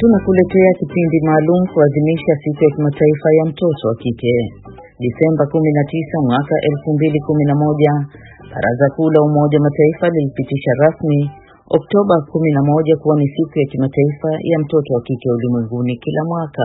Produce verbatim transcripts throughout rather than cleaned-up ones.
Tunakuletea kipindi maalum kuadhimisha siku ya kimataifa ya mtoto wa kike. Disemba kumi na tisa mwaka elfu mbili kumi na moja, Baraza Kuu la Umoja wa Mataifa lilipitisha rasmi Oktoba kumi na moja kuwa ni siku ya kimataifa ya mtoto wa kike ulimwenguni kila mwaka.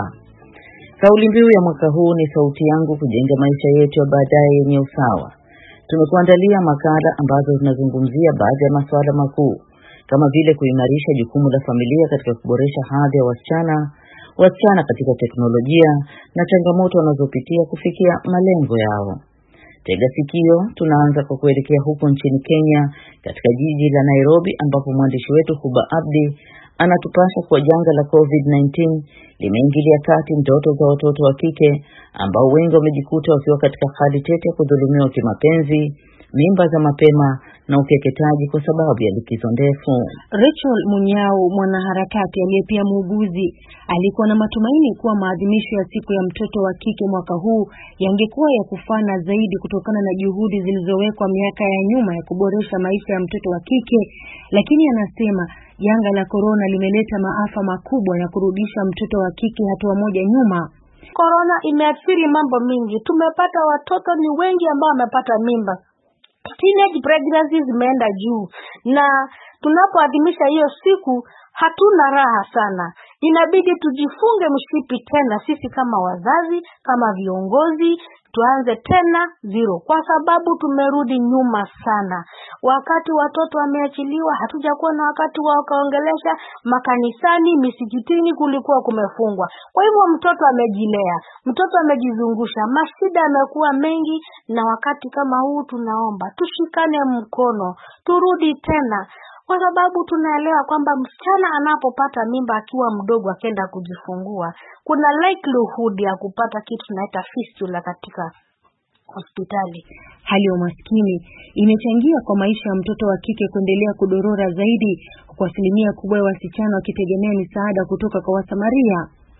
Kauli mbiu ya mwaka huu ni sauti yangu kujenga maisha yetu ya baadaye yenye usawa. Tumekuandalia makala ambazo zinazungumzia baadhi ya masuala makuu kama vile kuimarisha jukumu la familia katika kuboresha hadhi ya wasichana, wasichana katika teknolojia na changamoto wanazopitia kufikia malengo yao. Tega sikio, tunaanza kwa kuelekea huko nchini Kenya katika jiji la Nairobi ambapo mwandishi wetu Huba Abdi anatupasha kwa janga la COVID nineteen limeingilia kati ndoto za watoto wa kike ambao wengi wamejikuta wakiwa katika hali tete ya kudhulumiwa kimapenzi, mimba za mapema na ukeketaji kwa sababu ya likizo ndefu. Rachel Munyao, mwanaharakati aliye pia muuguzi, alikuwa na matumaini kuwa maadhimisho ya siku ya mtoto wa kike mwaka huu yangekuwa ya kufana zaidi kutokana na juhudi zilizowekwa miaka ya nyuma ya kuboresha maisha ya mtoto wa kike, lakini anasema janga la corona limeleta maafa makubwa na kurudisha mtoto wa kike hatua moja nyuma. Corona imeathiri mambo mingi. Tumepata watoto ni wengi ambao wamepata mimba. Teenage pregnancies zimeenda juu, na tunapoadhimisha hiyo siku hatuna raha sana. Inabidi tujifunge mshipi tena sisi kama wazazi, kama viongozi, tuanze tena zero kwa sababu tumerudi nyuma sana. Wakati watoto wameachiliwa hatujakuwa na wakati wa kuongelesha, makanisani, misikitini kulikuwa kumefungwa. Kwa hivyo mtoto amejilea, mtoto amejizungusha, mashida yamekuwa mengi, na wakati kama huu tunaomba tushikane mkono, turudi tena, kwa sababu tunaelewa kwamba msichana anapopata mimba akiwa mdogo akenda kujifungua, kuna likelihood ya kupata kitu tunaita fistula katika hospitali. Hali ya umaskini imechangia kwa maisha ya mtoto wa kike kuendelea kudorora zaidi, kwa asilimia kubwa ya wasichana wakitegemea misaada kutoka kwa wasamaria.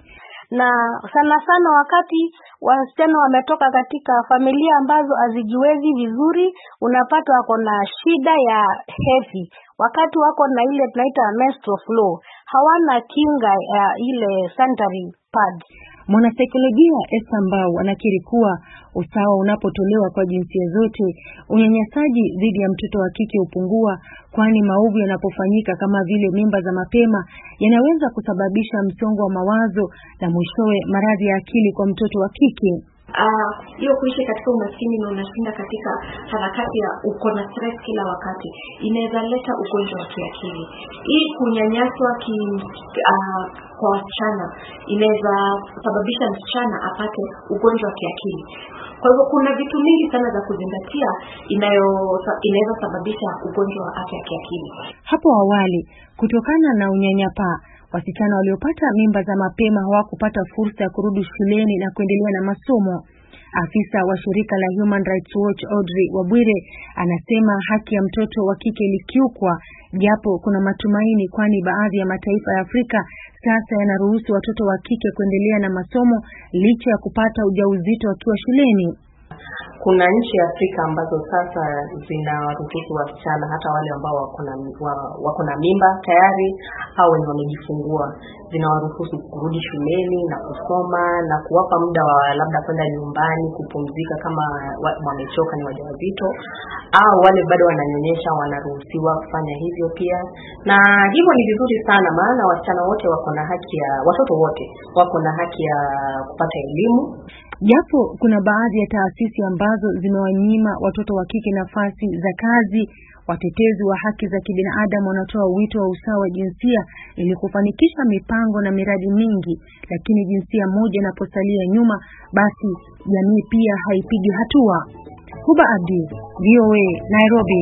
Na sana sana wakati wasichana wametoka katika familia ambazo hazijiwezi vizuri, unapata wako na shida ya hedhi. Wakati wako na ile tunaita menstrual flow, hawana kinga ya ile sanitary pad. Mwanasaikolojia Esther Mbau anakiri kuwa usawa unapotolewa kwa jinsia zote, unyanyasaji dhidi ya mtoto wa kike upungua, kwani maovu yanapofanyika kama vile mimba za mapema yanaweza kusababisha msongo wa mawazo na mwishowe maradhi ya akili kwa mtoto wa kike. Ah, hiyo uh, kuishi katika umaskini na unashinda katika harakati ya uko na stress kila wakati inaweza leta ugonjwa wa kiakili. Hii kunyanyaswa ki uh, kwa wasichana inaweza sababisha msichana apate ugonjwa wa kiakili. Kwa hivyo kuna vitu mingi sana za kuzingatia inayo inaweza sababisha ugonjwa wa afya ya kiakili. Hapo awali, kutokana na unyanyapaa, wasichana waliopata mimba za mapema hawakupata fursa ya kurudi shuleni na kuendelea na masomo. Afisa wa shirika la Human Rights Watch Audrey Wabwire anasema haki ya mtoto wa kike ilikiukwa, japo kuna matumaini, kwani baadhi ya mataifa ya Afrika sasa yanaruhusu watoto wa kike kuendelea na masomo licha ya kupata ujauzito wakiwa shuleni. Kuna nchi ya Afrika ambazo sasa zinaruhusu wasichana, hata wale ambao wako na wako na mimba tayari au wenye wamejifungua, zinawaruhusu kurudi shuleni na kusoma na kuwapa muda wa labda kwenda nyumbani kupumzika kama wamechoka, ni wajawazito au wale bado wananyonyesha, wanaruhusiwa kufanya hivyo pia. Na hivyo ni vizuri sana, maana wasichana wote wako na haki ya watoto wote wako na haki ya kupata elimu. Japo kuna baadhi ya taasisi ambazo zimewanyima watoto wa kike nafasi za kazi, watetezi wa haki za kibinadamu wanatoa wito wa usawa wa jinsia ili kufanikisha mipango na miradi mingi, lakini jinsia moja inaposalia nyuma, basi jamii pia haipigi hatua. Huba Abdi, V O A, Nairobi.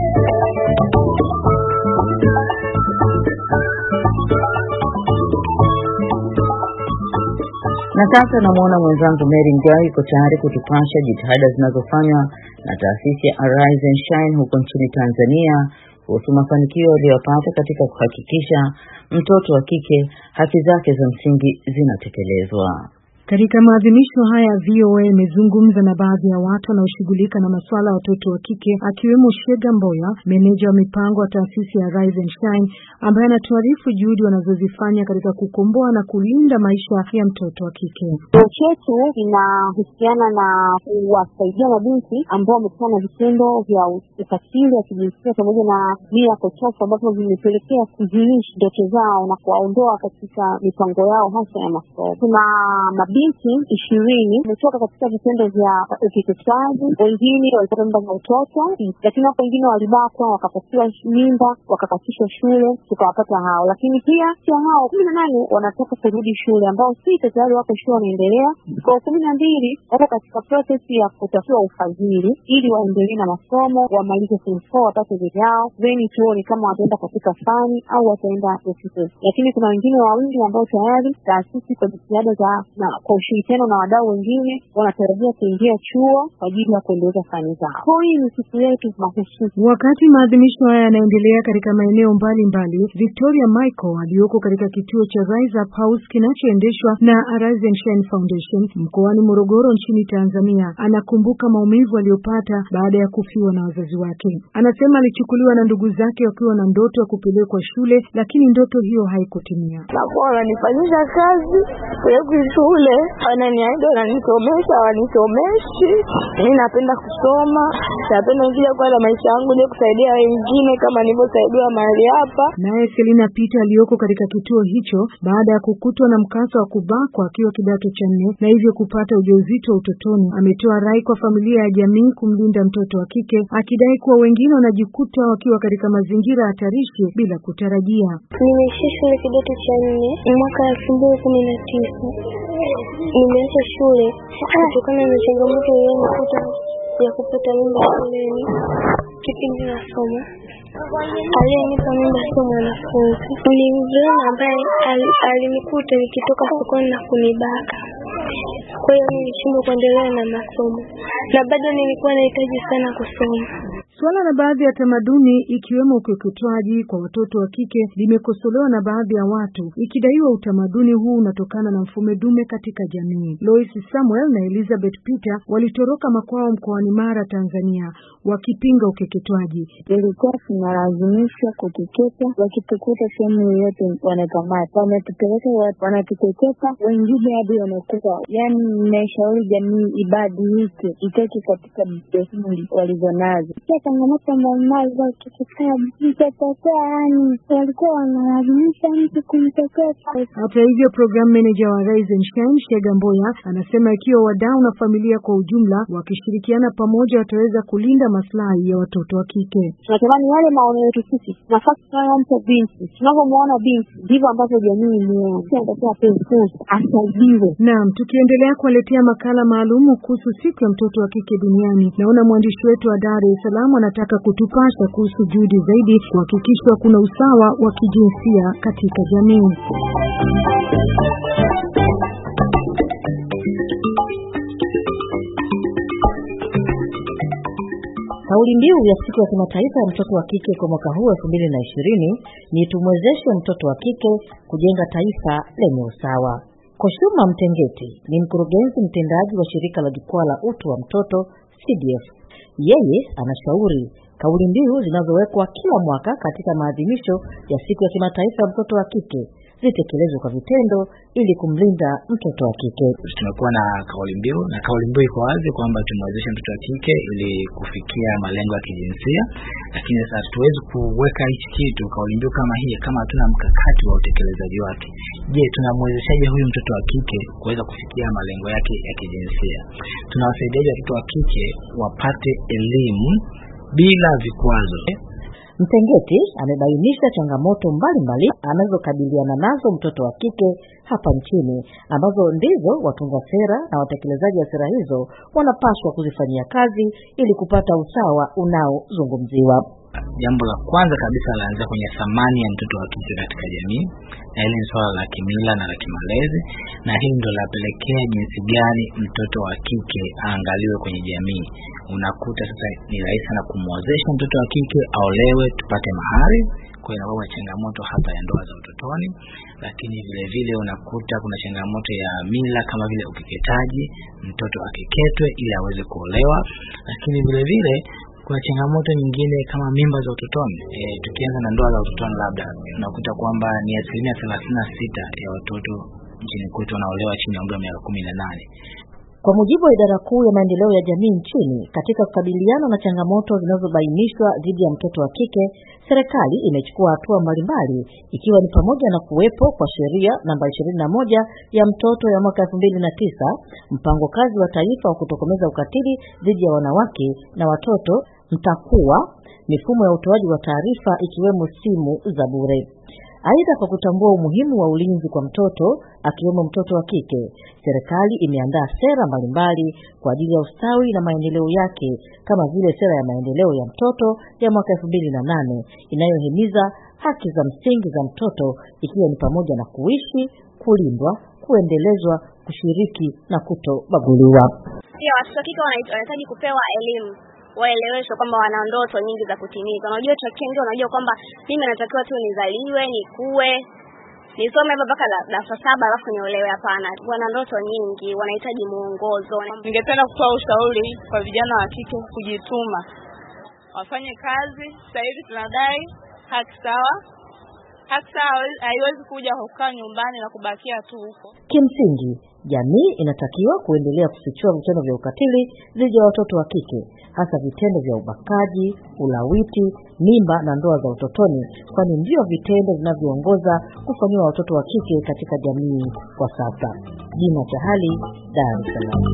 Na sasa namuona mwenzangu Mary Mgawi yuko tayari kutupasha jitihada zinazofanywa na taasisi ya Arise and Shine huko nchini Tanzania kuhusu mafanikio aliyopata katika kuhakikisha mtoto wa kike haki zake za msingi zinatekelezwa. Katika maadhimisho haya V O A imezungumza na baadhi ya watu wanaoshughulika na masuala ya watoto wa kike akiwemo Shega Mboya, meneja wa mipango wa taasisi ya Rise and Shine, ambaye anatuarifu juhudi wanazozifanya katika kukomboa na kulinda maisha ya mtoto wa kike. Chetu inahusiana na kuwasaidia mabinti ambao wamekutana na vitendo vya ukatili wa kijinsia pamoja na mila potofu ambazo zimepelekea kuziishi ndoto zao na kuwaondoa katika mipango yao hasa ya masomo. Kuna mabinti ishirini wametoka katika vitendo vya ukeketaji, wengine walipata mimba za utoto, lakini wengine walibakwa wakapatiwa mimba wakakatishwa shule, tukawapata hao. Lakini pia sio hao kumi na nane wanataka kurudi shule ambao sita tayari wako shule wanaendelea. Kwa kumi na mbili wako katika process ya kutafuta ufadhili ili waendelee na masomo, wamalize form four wapate vyao, then tuone kama wataenda katika fani au wataenda ofisi. Lakini kuna wengine wawili ambao tayari taasisi kwa jitihada za na kwa ushirikiano na wadau wengine wanatarajia kuingia chuo kwa ajili ya kuendeleza fani zao. Kwa hiyo ni siku yetu mahususi. Wakati maadhimisho haya yanaendelea katika maeneo mbalimbali, Victoria Michael aliyoko katika kituo cha Rise Up House kinachoendeshwa na Rise and Shine Foundation mkoani Morogoro nchini Tanzania anakumbuka maumivu aliyopata baada ya kufiwa na wazazi wake. Anasema alichukuliwa na ndugu zake wakiwa na ndoto ya kupelekwa shule, lakini ndoto hiyo haikutimia. Nakuwa wananifanyisha kazi kwa shule, wananiahidi wananisomesha, wanisomeshi. Mimi napenda kusoma, napenda njia kwa na maisha yangu je kusaidia wengine kama nilivyosaidiwa mahali hapa. Naye Selina Peter aliyoko katika kituo hicho baada ya kukutwa na mkasa wa kubakwa akiwa kidato cha nne na hivyo kupata ujauzito utotoni, ametoa rai kwa familia ya jamii kumlinda mtoto wa kike, akidai kuwa wengine wanajikuta wakiwa katika mazingira hatarishi bila kutarajia. Nimeishia shule kidato cha nne mwaka elfu mbili kumi na tisa. Nimeacha shule kutokana na changamoto niliyopata ya kupata mimba shuleni kipindi nasoma. Aliyenipa mimba sio mwanafunzi, ni mvulana ambaye alinikuta nikitoka sokoni na kunibaka. Kwa hiyo nilishindwa kuendelea na masomo na bado nilikuwa nahitaji sana kusoma. Swala la baadhi ya tamaduni ikiwemo ukeketaji kwa watoto wa kike limekosolewa na baadhi ya watu, ikidaiwa utamaduni huu unatokana na mfumo dume katika jamii. Lois Samuel na Elizabeth Peter walitoroka makwao mkoani Mara, Tanzania, wakipinga ukeketaji. Ilikuwa tunalazimishwa kukeketa, wakitukuta sehemu yoyote wanakamata, wanatupeleka wanatukeketa, wengine hadi wanakufa. Yaani nimeshauri jamii ibadilike, itoke katika desturi walizonazo. Changamoto mbalimbali za ukeketaji zikatokea, yani walikuwa wanalazimisha mtu kumteketa. Hata hivyo, program manager wa Rise and Shine Shega Mboya anasema ikiwa wadau na familia kwa ujumla wakishirikiana pamoja wataweza kulinda maslahi ya watoto wa kike. Tunatamani wale maono yetu sisi, nafasi tunayompa binti, tunapomwona binti ndivyo ambavyo jamii imeona. Sisi tunataka penzi asaidiwe. Naam, tukiendelea kuwaletea makala maalumu kuhusu siku ya mtoto wa kike duniani, naona mwandishi wetu wa Dar es Salaam anataka kutupasha kuhusu juhudi zaidi kuhakikisha kuna usawa wa kijinsia katika jamii. Kauli mbiu ya siku ya kimataifa ya mtoto wa kike kwa mwaka huu elfu mbili na ishirini ni tumwezeshe mtoto wa kike kujenga taifa lenye usawa. Koshuma Mtengeti ni mkurugenzi mtendaji wa shirika la jukwaa la utu wa mtoto C D F. Yeye anashauri kauli mbiu zinazowekwa kila mwaka katika maadhimisho ya siku ya kimataifa ya mtoto wa kike zitekelezwe kwa vitendo ili kumlinda mtoto wa kike. Tumekuwa na kauli mbiu na kauli mbiu iko wazi kwamba tumwezeshe mtoto wa kike ili kufikia malengo ya kijinsia, lakini sasa tuwezi kuweka hichi kitu kauli mbiu kama hii kama hatuna mkakati wa utekelezaji wake. Je, tunamwezeshaje huyu mtoto wa kike kuweza kufikia malengo yake ya kijinsia? Tunawasaidiaje watoto wa kike wapate elimu bila vikwazo? Mtengeti amebainisha changamoto mbalimbali anazokabiliana nazo mtoto wa kike hapa nchini, ambazo ndizo watunga sera na watekelezaji wa sera hizo wanapaswa kuzifanyia kazi ili kupata usawa unaozungumziwa. Jambo la kwanza kabisa laanza kwenye thamani ya mtoto wa kike katika jamii, na hili ni swala la kimila na la kimalezi, na hili ndio lapelekea jinsi gani mtoto wa kike aangaliwe kwenye jamii. Unakuta sasa ni rahisi sana kumwozesha mtoto wa kike aolewe tupate mahari, kwa hiyo inakuwa changamoto hapa ya ndoa za utotoni. Lakini vile vile unakuta kuna changamoto ya mila kama vile ukeketaji, mtoto akeketwe ili aweze kuolewa. Lakini vile vile kuna changamoto nyingine kama mimba za utotoni. E, tukianza na ndoa za utotoni, labda unakuta kwamba ni asilimia thelathini na sita ya watoto nchini kwetu wanaolewa chini ya umri wa miaka kumi na nane. Kwa mujibu wa idara kuu ya maendeleo ya jamii nchini, katika kukabiliana na changamoto zinazobainishwa dhidi ya mtoto wa kike, serikali imechukua hatua mbalimbali, ikiwa ni pamoja na kuwepo kwa sheria namba ishirini na moja ya mtoto ya mwaka elfu mbili na tisa, mpango kazi wa taifa wa kutokomeza ukatili dhidi ya wanawake na watoto mtakuwa, mifumo ya utoaji wa taarifa ikiwemo simu za bure. Aidha, kwa kutambua umuhimu wa ulinzi kwa mtoto akiwemo mtoto wa kike, serikali imeandaa sera mbalimbali kwa ajili ya ustawi na maendeleo yake, kama vile sera ya maendeleo ya mtoto ya mwaka elfu mbili na nane inayohimiza haki za msingi za mtoto, ikiwa ni pamoja na kuishi, kulindwa, kuendelezwa, kushiriki na kutobaguliwa. Pia watoto wa kike wanahitaji kupewa elimu, waeleweshwe kwamba wana ndoto nyingi za kutimiza. Unajua tukiingia unajua kwamba mimi natakiwa tu nizaliwe, nikue, nisome mpaka darasa saba alafu niolewe. Hapana, wana ndoto nyingi, wanahitaji muongozo. Ningependa kutoa ushauri kwa vijana wa kike kujituma, wafanye kazi. Sasa hivi tunadai haki sawa. Haki sawa haiwezi kuja kukaa nyumbani na kubakia tu huko. Kimsingi, jamii inatakiwa kuendelea kufichua vitendo vya ukatili dhidi ya watoto wa kike, hasa vitendo vya ubakaji, ulawiti, mimba na ndoa za utotoni, kwani ndio vitendo vinavyoongoza kufanyiwa watoto wa kike katika jamii kwa sasa. Dina Chahali, Dar es Salaam.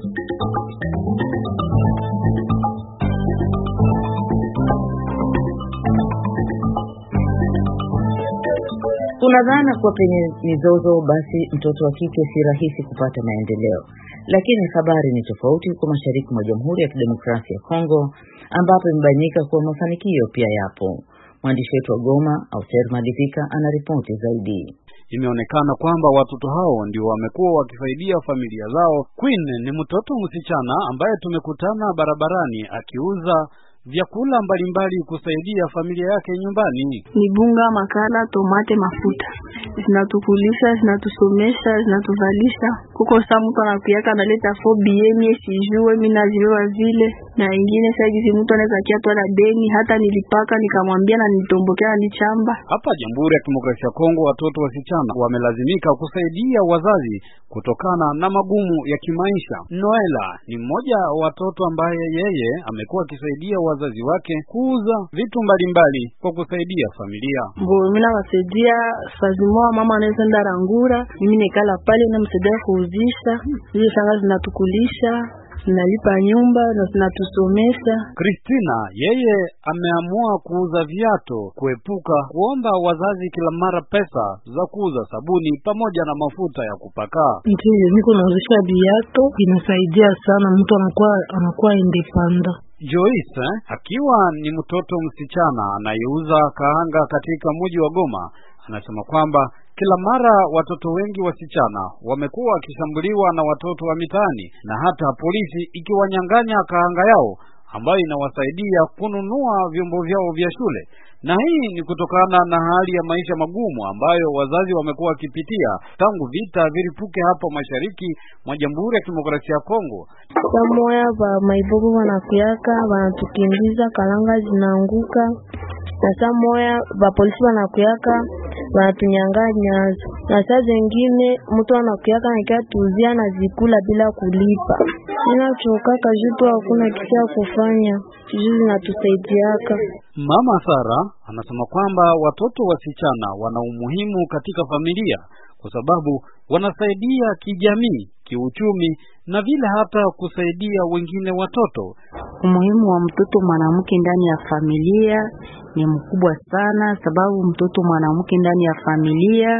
Tunadhana kuwa penye mizozo basi mtoto wa kike si rahisi kupata maendeleo, lakini habari ni tofauti kwa mashariki mwa Jamhuri ya Kidemokrasia ya Kongo, ambapo imebainika kuwa mafanikio pia yapo. Mwandishi wetu wa Goma, Auser Malivika, anaripoti zaidi. Imeonekana kwamba watoto hao ndio wamekuwa wakisaidia familia zao. Queen ni mtoto msichana ambaye tumekutana barabarani akiuza vyakula mbalimbali kusaidia familia yake nyumbani. Ni bunga, makala, tomate, mafuta. Zinatukulisha, zinatusomesha, zinatuvalisha. Kuko saa mtu anakuyaka analeta fobi yenye sijue mimi nazilewa vile. Na ingine sasa hivi mtu anaweza kiatu la deni, hata nilipaka nikamwambia na nitombokea nichamba. Hapa Jamhuri ya Kidemokrasia ya Kongo watoto wasichana wamelazimika kusaidia wazazi kutokana na magumu ya kimaisha. Noela ni mmoja wa watoto ambaye yeye amekuwa akisaidia wazazi wake kuuza vitu mbalimbali kwa kusaidia familia. Ngo mimi nawasaidia fazimoa, mama anaweza enda rangura, mimi nikala pale na msaidia kuuzisha. Hizo shanga zinatukulisha, zinalipa nyumba na zinatusomesha. Christina yeye ameamua kuuza viatu kuepuka kuomba wazazi kila mara pesa za kuuza sabuni pamoja na mafuta ya kupaka. Ndio niko nauzisha viatu, inasaidia sana, mtu anakuwa anakuwa independent. Joyce eh, akiwa ni mtoto msichana anayeuza kaanga katika mji wa Goma, anasema kwamba kila mara watoto wengi wasichana wamekuwa wakishambuliwa na watoto wa mitaani na hata polisi ikiwanyang'anya kaanga yao ambayo inawasaidia kununua vyombo vyao vya shule. Na hii ni kutokana na hali ya maisha magumu ambayo wazazi wamekuwa wakipitia tangu vita vilipuke hapo mashariki mwa Jamhuri ya Kidemokrasia ya Kongo. Samoya ba maibogo wanakuyaka, wanatukimbiza, kalanga zinaanguka. Na samoya ba polisi wanakuyaka, wanatunyang'anya. Na saa zingine mtu anakuyaka nikatuzia na zikula bila kulipa. Ninachoka kajuto hakuna kitu ya kufanya. Juzi natusaidiaka. Mama Sara anasema kwamba watoto wasichana wana umuhimu katika familia kwa sababu wanasaidia kijamii, kiuchumi na vile hata kusaidia wengine watoto. Umuhimu wa mtoto mwanamke ndani ya familia ni mkubwa sana, sababu mtoto mwanamke ndani ya familia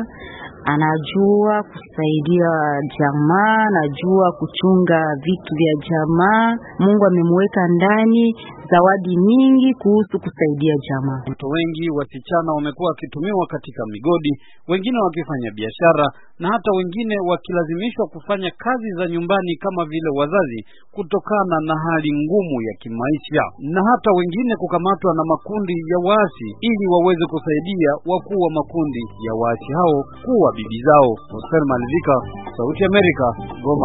anajua kusaidia jamaa, anajua kuchunga vitu vya jamaa. Mungu amemweka ndani zawadi nyingi kuhusu kusaidia jamaa. Watoto wengi wasichana wamekuwa wakitumiwa katika migodi, wengine wakifanya biashara na hata wengine wakilazimishwa kufanya kazi za nyumbani kama vile wazazi kutokana na hali ngumu ya kimaisha, na hata wengine kukamatwa na makundi ya waasi ili waweze kusaidia wakuu wa makundi ya waasi hao kuwa bibi zao. Oscar Malivika, Sauti ya Amerika, Goma.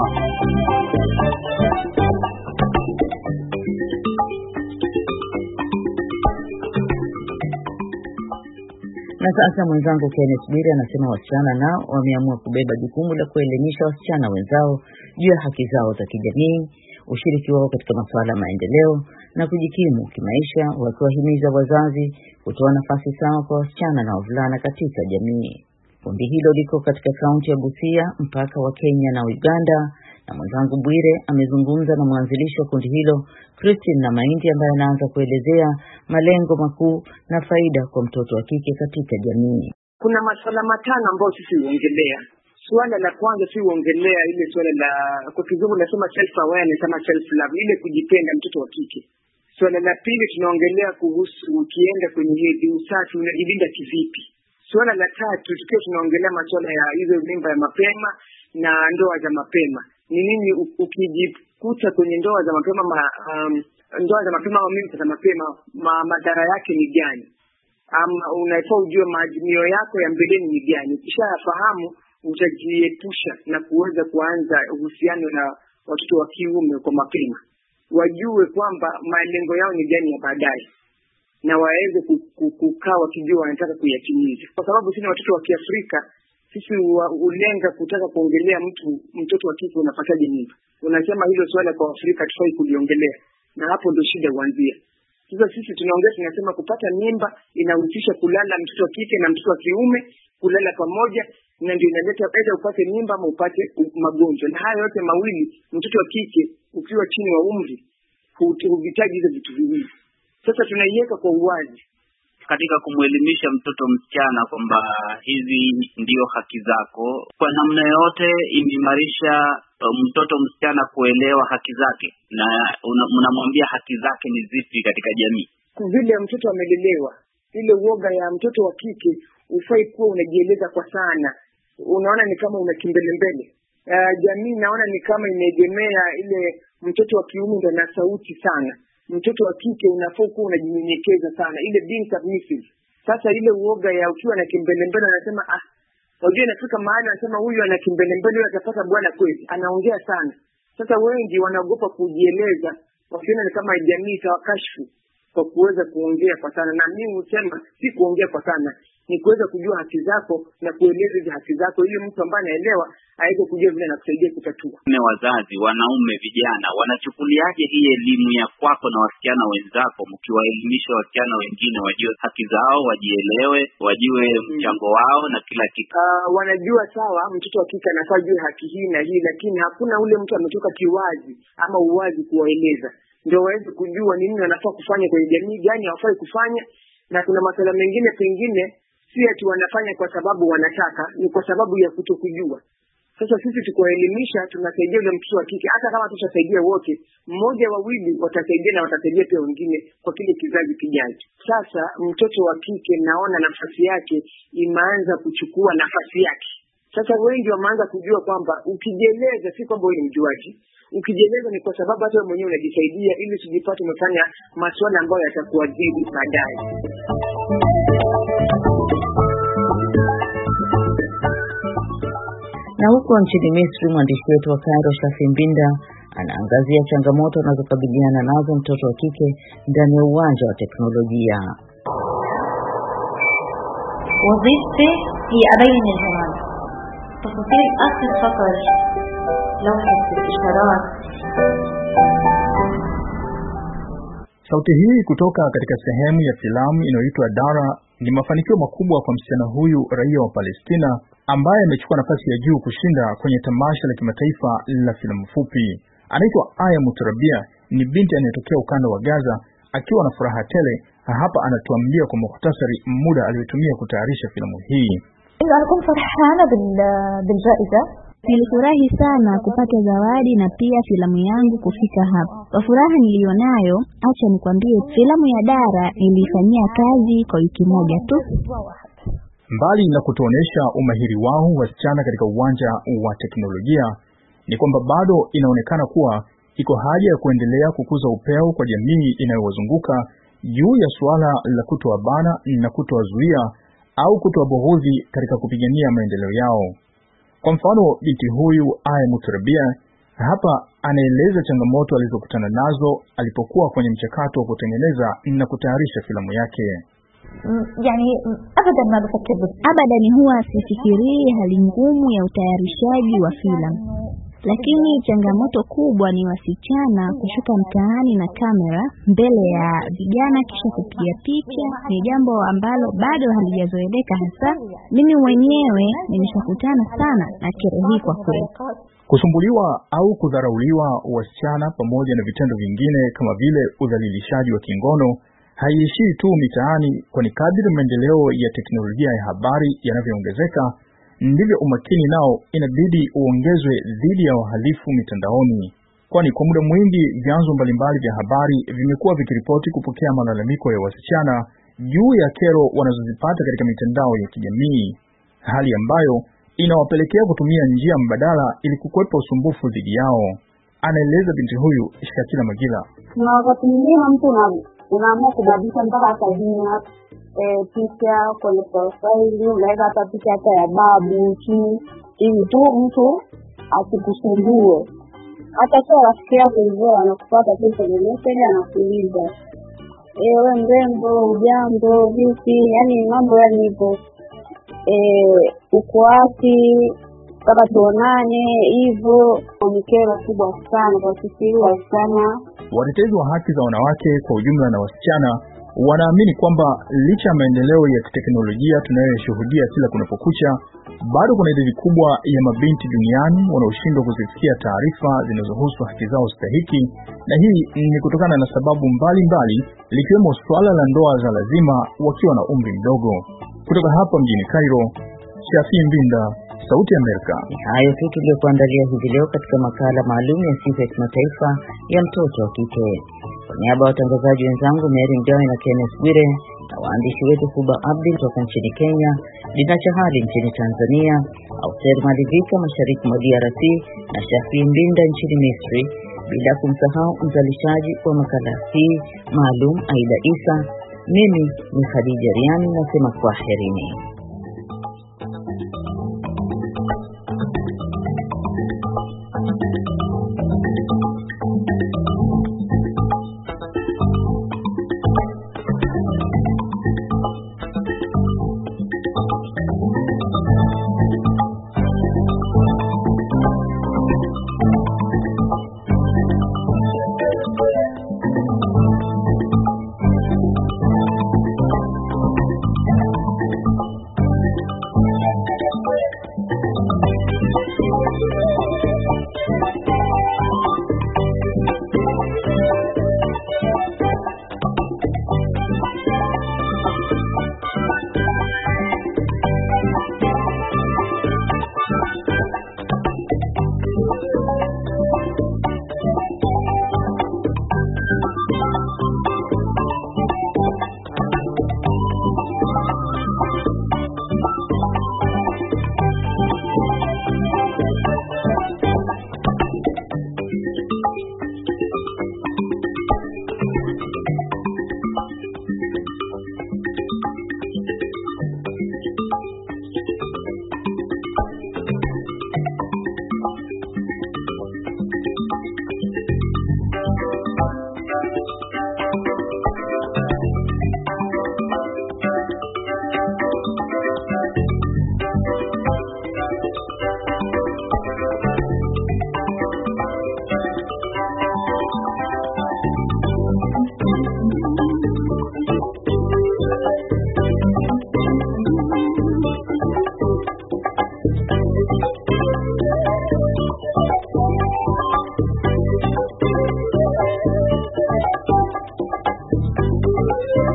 Na sasa mwenzangu Kenneth Bwire anasema wasichana nao wameamua kubeba jukumu la kuelimisha wasichana wenzao juu ya haki zao za kijamii, ushiriki wao katika masuala ya maendeleo na kujikimu kimaisha, wakiwahimiza wazazi kutoa nafasi sawa kwa wasichana na wavulana katika jamii. Kundi hilo liko katika kaunti ya Busia, mpaka wa Kenya na Uganda, na mwenzangu Bwire amezungumza na mwanzilishi wa kundi hilo Christine na Mahindi, ambaye anaanza kuelezea malengo makuu na faida kwa mtoto wa kike katika jamii. Kuna masuala matano ambayo sisi huongelea. Swala la kwanza si huongelea ile swala la kwa kizungu nasema self awareness ama self love, ile kujipenda mtoto wa kike. Swala la pili tunaongelea kuhusu ukienda kwenye hedhi usafi unajilinda kivipi. Swala la tatu tukiwa tunaongelea masuala ya hizo mimba ya mapema na ndoa za mapema. Ni nini ukijikuta kwenye ndoa za mapema ma, um, ndoa za mapema au mimba za mapema ma, madhara yake ni gani? Ama unafaa ujue maazimio yako ya mbeleni ni gani. Ukishafahamu utajiepusha na kuweza kuanza uhusiano na watoto wa kiume kwa mapema. Wajue kwamba malengo yao ni gani ya baadaye, na waweze kukaa wakijua wanataka kuyatimiza. Kwa sababu sisi watoto wa Kiafrika sisi ulenga kutaka kuongelea mtu mtoto wa kike unapataje mimba. Unasema hilo swala kwa Afrika tufai kuliongelea, na hapo ndio shida huanzia. Sasa sisi tunaongea tunasema kupata mimba inahusisha kulala mtoto wa kike na mtoto wa kiume kulala pamoja, na ndio inaleta aidha upate mimba ama upate magonjwa. Na hayo yote mawili mtoto wa kike ukiwa chini wa umri huhitaji hizo vitu viwili. Sasa tunaiweka kwa uwazi katika kumwelimisha mtoto msichana kwamba hizi ndio haki zako. Kwa namna yote imimarisha mtoto msichana kuelewa haki zake, na mnamwambia haki zake ni zipi katika jamii. Vile mtoto amelelewa, ile uoga ya mtoto wa kike ufai kuwa unajieleza kwa sana. Unaona ni kama unakimbele mbele. Uh, jamii naona ni kama imeegemea ile mtoto wa kiume ndio na sauti sana. Mtoto wa kike unafaa kuwa unajinyenyekeza sana, ile being submissive. Sasa ile uoga ya ukiwa na kimbele mbele anasema ah, unajua inafika mahali anasema huyu ana kimbele mbele atapata bwana kweli, anaongea sana. Sasa wengi wanaogopa kujieleza, wakiona ni kama jamii itawakashifu kwa kuweza kuongea kwa sana. Na mimi husema si kuongea kwa sana, ni kuweza kujua haki zako na kueleza hizo haki zako ili mtu ambaye anaelewa aweze kujua vile anakusaidia kutatua. Na wazazi, wanaume, vijana wanachukuliaje hii elimu ya kwako na wasichana wenzako, mkiwaelimisha wasichana wengine wajue haki zao, wajielewe, wajue mchango wao na kila kitu? Uh, wanajua sawa, mtoto wa kike anafaa jue haki hii na hii, lakini hakuna ule mtu ametoka kiwazi ama uwazi kuwaeleza. Ndio waweze kujua nini wanafaa kufanya kwenye jamii, gani hawafai kufanya. Na kuna masuala mengine pengine si ati wanafanya kwa sababu wanataka, ni kwa sababu ya kutokujua. Sasa sisi tukuwaelimisha, tunasaidia yule mtoto wa kike. Hata kama tutasaidia wote, mmoja wawili watasaidia na watasaidia pia wengine kwa kile kizazi kijacho. Sasa mtoto wa kike naona nafasi yake imeanza kuchukua nafasi yake. Sasa wengi wameanza kujua kwamba ukijieleza si kwamba wewe ni mjuaji. Ukijieleza ni kwa sababu hata wewe mwenyewe unajisaidia ili usijipate umefanya masuala ambayo yatakuadhibu baadaye. Na huko nchini Misri, mwandishi wetu wa Cairo Shafi Mbinda anaangazia changamoto anazokabiliana nazo mtoto wa kike ndani ya uwanja wa teknolojia. وظيفتي هي أبين الجمال. تفاصيل آخر سطر لوحة الإشارات. Sauti hii kutoka katika sehemu ya filamu inayoitwa Dara ni mafanikio makubwa kwa msichana huyu raia wa Palestina ambaye amechukua nafasi ya juu kushinda kwenye tamasha la kimataifa la filamu fupi. Anaitwa Aya Mutarabia, ni binti anayetokea ukanda wa Gaza akiwa na furaha tele. Hapa anatuambia kwa mukhtasari muda aliotumia kutayarisha filamu hii. أنا كنت فرحانة بالجائزة Nilifurahi sana kupata zawadi na pia filamu yangu kufika hapa. Kwa furaha nilionayo, acha nikwambie filamu ya Dara nilifanyia kazi kwa wiki moja tu. Mbali na kutuonesha umahiri wao wasichana katika uwanja wa teknolojia, ni kwamba bado inaonekana kuwa iko haja ya kuendelea kukuza upeo kwa jamii inayowazunguka juu ya suala la kutowabana na kutowazuia au kutowabughudhi katika kupigania maendeleo yao. Kwa mfano, binti huyu Aya Mutarabia hapa anaeleza changamoto alizokutana nazo alipokuwa kwenye mchakato wa kutengeneza na kutayarisha filamu yake. Yani abadan ma bafakir abadan huwa sifikirii hali ngumu ya utayarishaji wa filamu. Lakini changamoto kubwa ni wasichana kushuka mtaani na kamera mbele ya vijana kisha kupiga picha. Ni jambo ambalo bado halijazoeleka, hasa mimi mwenyewe nimeshakutana sana na kero hii kwa kweli. Kusumbuliwa au kudharauliwa wasichana pamoja na vitendo vingine kama vile udhalilishaji wa kingono haiishii tu mitaani, kwani kadri maendeleo ya teknolojia ya habari yanavyoongezeka ndivyo umakini nao inabidi uongezwe dhidi ya wahalifu mitandaoni. Kwani kwa muda mwingi vyanzo mbalimbali vya habari vimekuwa vikiripoti kupokea malalamiko ya wasichana juu ya kero wanazozipata katika mitandao ya kijamii, hali ambayo inawapelekea kutumia njia mbadala ili kukwepa usumbufu dhidi yao. Anaeleza binti huyu Shakila Magila. Na wakati mwingine mtu unaamua kubadilisha mpaka kazini eh picha kwenye profile, unaweka hata picha hata ya babu chini ili tu mtu asikusumbue. Hata sio rafiki yako hivyo anakupata tu kwenye message anakuuliza, eh wewe mrembo, ujambo, vipi? Yani mambo yani hivyo. Eh uko wapi? Kama tuonane hivyo. Mkero kubwa sana kwa sisi wasichana. Watetezi wa haki za wanawake kwa ujumla na wasichana wanaamini kwamba licha ya maendeleo ya teknolojia tunayoshuhudia kila kunapokucha, bado kuna idadi kubwa ya mabinti duniani wanaoshindwa kuzifikia taarifa zinazohusu haki zao stahiki, na hii ni kutokana na sababu mbalimbali likiwemo swala la ndoa za lazima wakiwa na umri mdogo. Kutoka hapa mjini Cairo, Shafi Mbinda, Sauti ya Amerika. Hayo tu tuliokuandalia hivi leo katika makala maalum ya siku ya kimataifa ya mtoto wa kike. Kwa niaba ya watangazaji wenzangu Mary Mgawe na Kenneth Bwire na waandishi wetu Kuba Abdi kutoka nchini Kenya, Dina Chahali nchini Tanzania, Auster Malivika mashariki mwa D R C na Shafi Mbinda nchini Misri, bila kumsahau mzalishaji wa makala hii maalum Aida Isa, mimi ni Khadija Riani nasema kwaherini. Thank you.